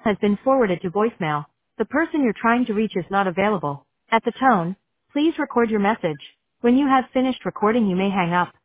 has been forwarded to voicemail. The person you're trying to reach is not available. At the tone, please record your message. When you have finished recording, you may hang up.